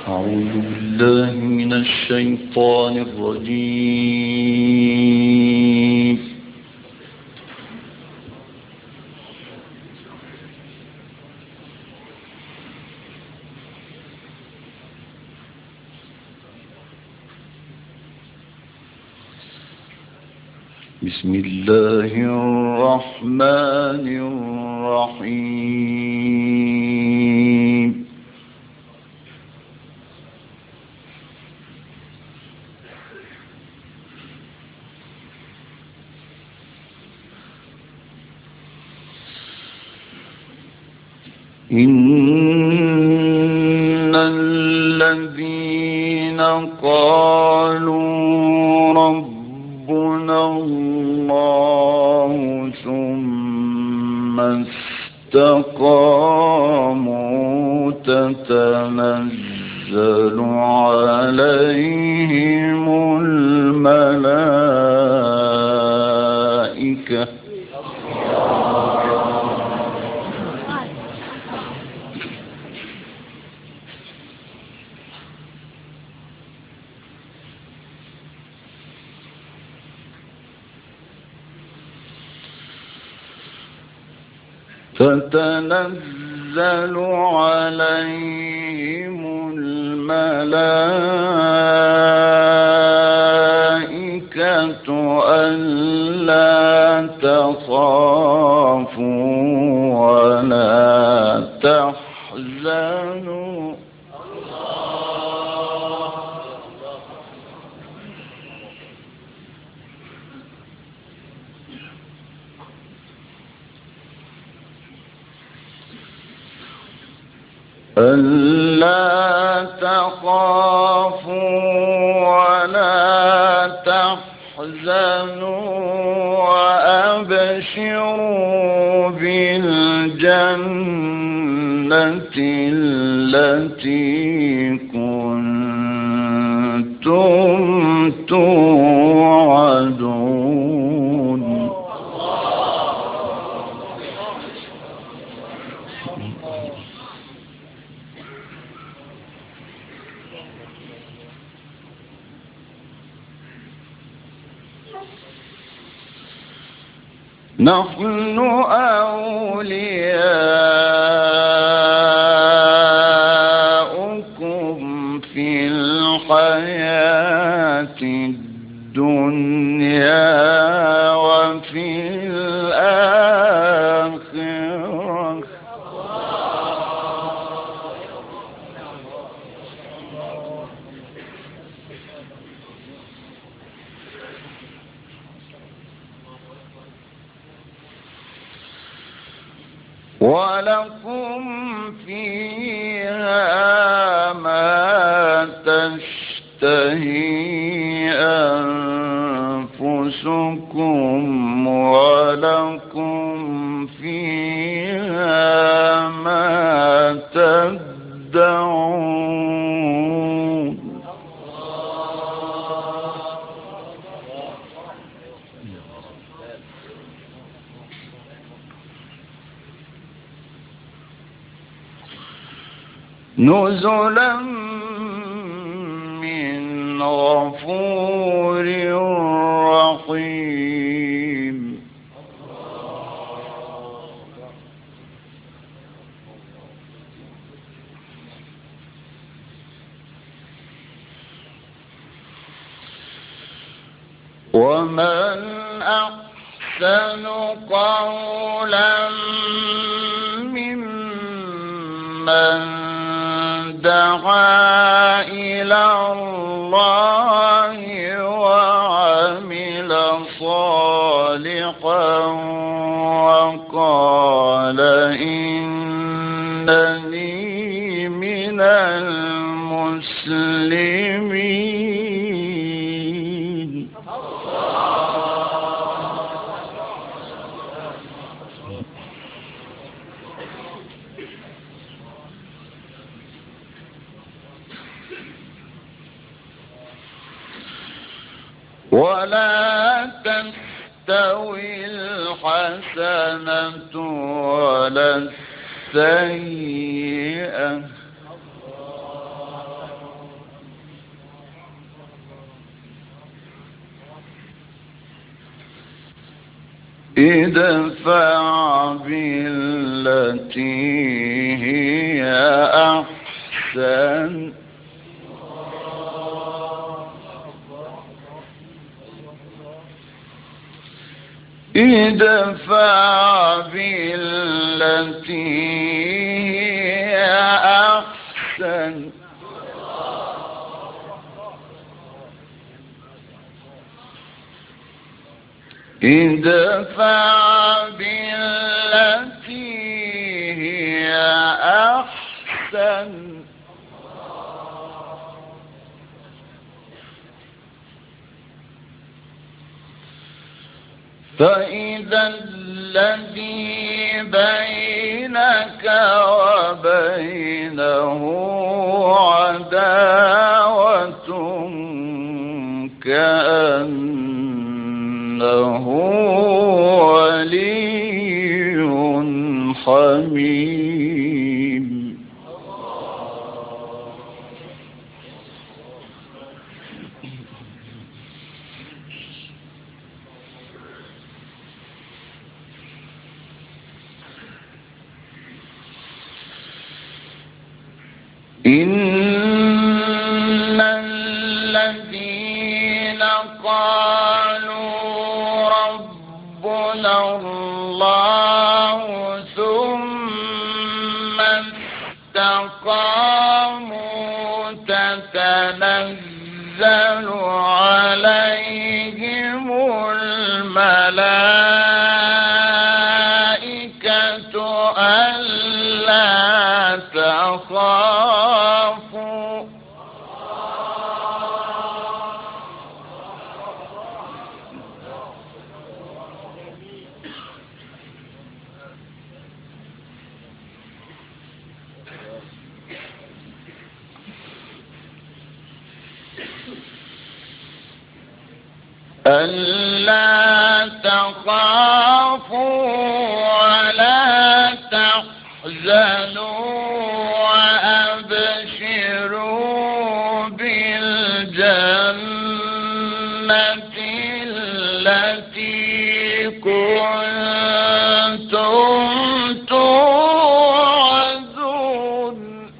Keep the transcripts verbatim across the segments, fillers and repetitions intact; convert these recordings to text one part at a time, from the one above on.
أعوذ بالله من الشيطان الرجيم. بسم الله الرحمن الرحيم. إن الذين قالوا ربنا الله ثم استقاموا تتنزل عليهم الملائكة تتنزل عليهم الملائكة ألا تخافوا ولا تحزنوا ألا تخافوا ولا تحزنوا وأبشروا بالجنة التي كنتم توعدون. نحن أولياؤكم في الحياة الدنيا وفي الآخرة ولكم فيها ما تشتهي أنفسكم ولكم فيها ما تدعون. نزلا من غفور رحيم. ومن أحسن قولا ممن دعا إلى الله وعمل صالحا وقال إنني من المسلمين. ولا تستوي الحسنة ولا السيئة ادفع بالتي هي أحسن ادفع بالتي هي أحسن ادفع بالتي هي أحسن فإذا الذي بينك وبينه عداوة كأنه ولي حميم إن الذين قالوا ربنا الله ثم استقاموا تتنزل عليهم الملائكة ألا تخافوا ألا تخافوا ولا تحزنوا وأبشروا بالجنة التي كنتم توعدون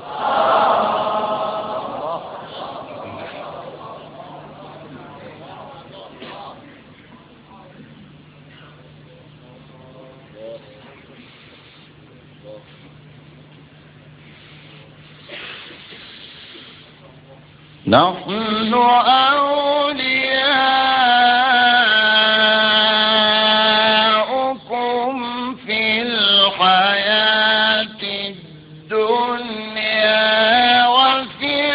نحن أولياؤكم في الحياة الدنيا وفي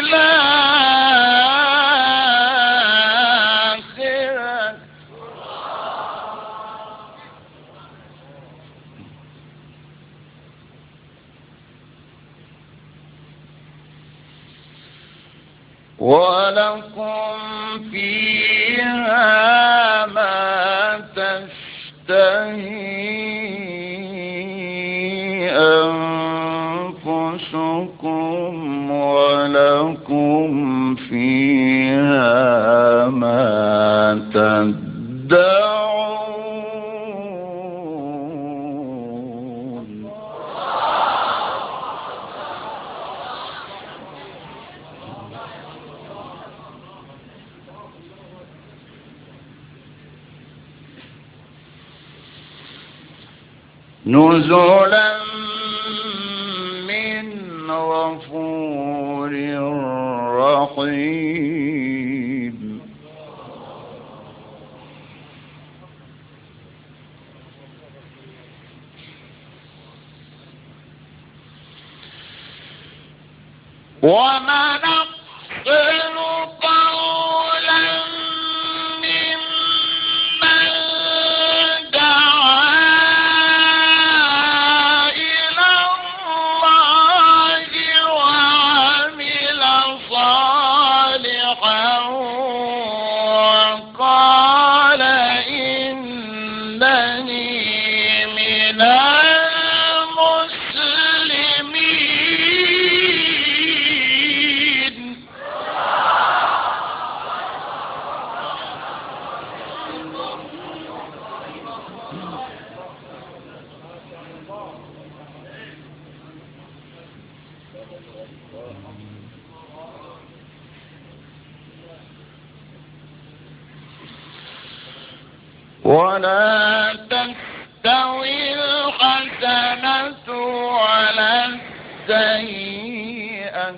الآخرة ولكم فيها ما تشتهي أنفسكم ولكم فيها ما تدعون نزلا من غفور رحيم ومن أحسن قولا ممن دعا إلى الله وعمل صالحا وقال إنني من المسلمين ولا تستوي الحسنة ولا السيئة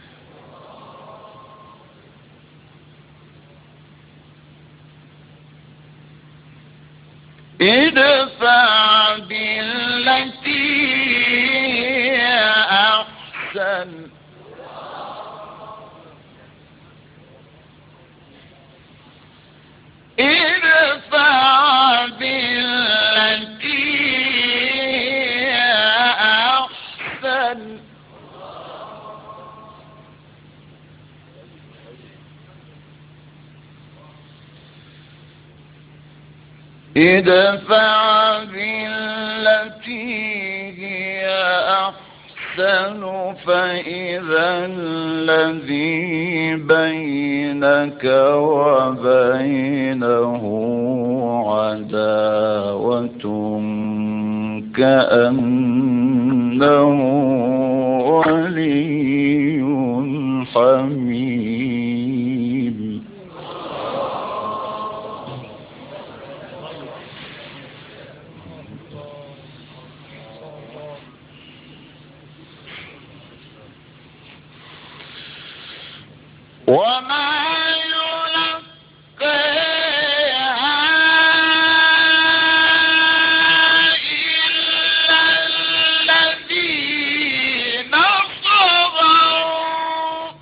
ادفع بالتي هي أحسن ادفع بالتي هي أحسن ادفع بالتي هي أحسن فإذا الذي بينك وبينه عداوة كأنه ولي حميم. وما يلقيها إلا الذين صبروا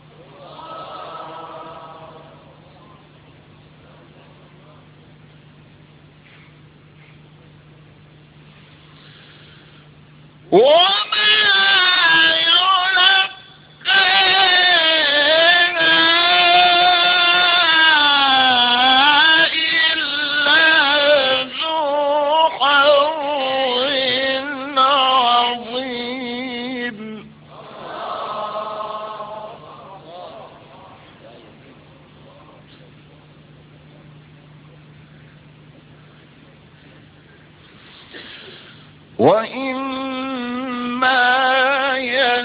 وما وإما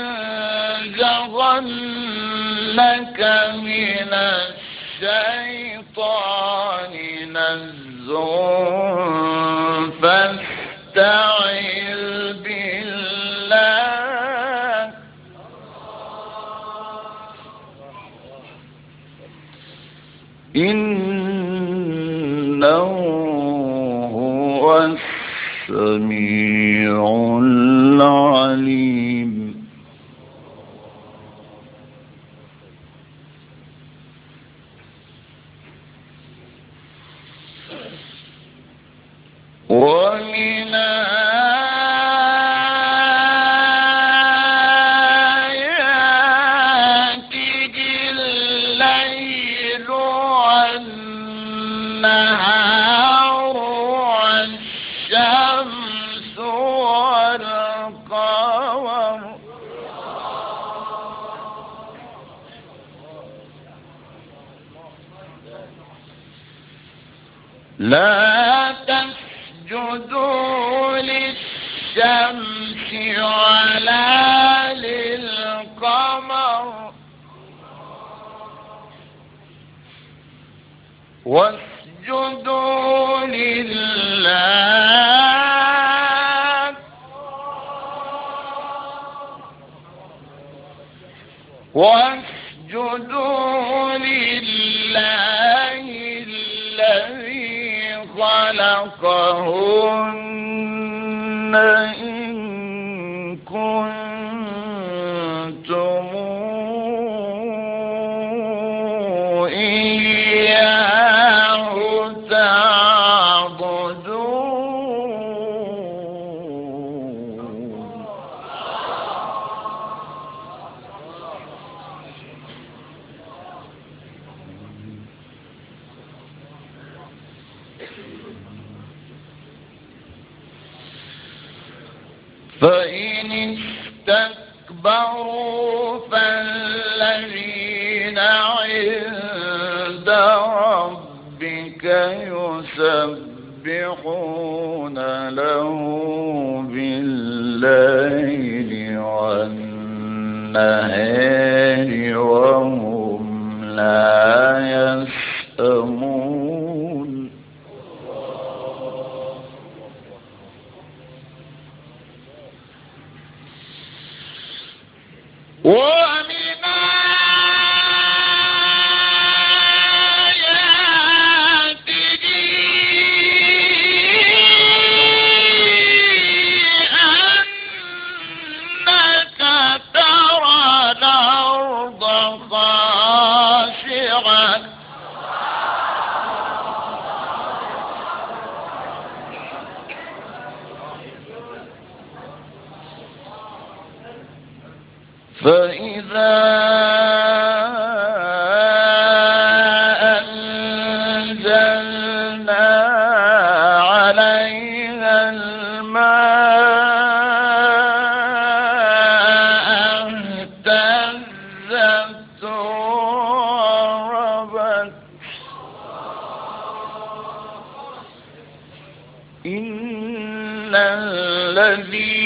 ينزغنك من الشيطان نزغ فاستعذ بالله إنه هو السميع العليم. ومن آياته الليل والنهار والشمس والقمر لا تسجدوا للشمس ولا للقمر واسجدوا لله واسجدوا لله الذي خلقهن إن كنتم إياه تعبدون. فإن استكبروا فالذين عند ربك يسبحون له بالليل والنهار النهار وهم لا يسأمون ومن آياته أنك ترى الأرض خاشعة فإذا أنزلنا عليها الماء اهتزت وربت إن الذي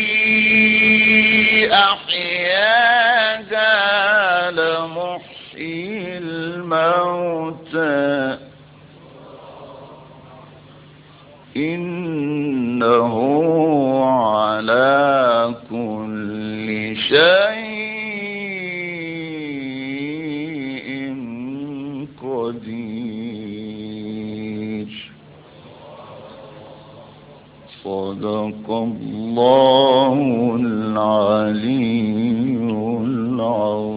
أحياها لمحيي الموتى إنه على كل شيء قدير. صدق الله العلي العظيم.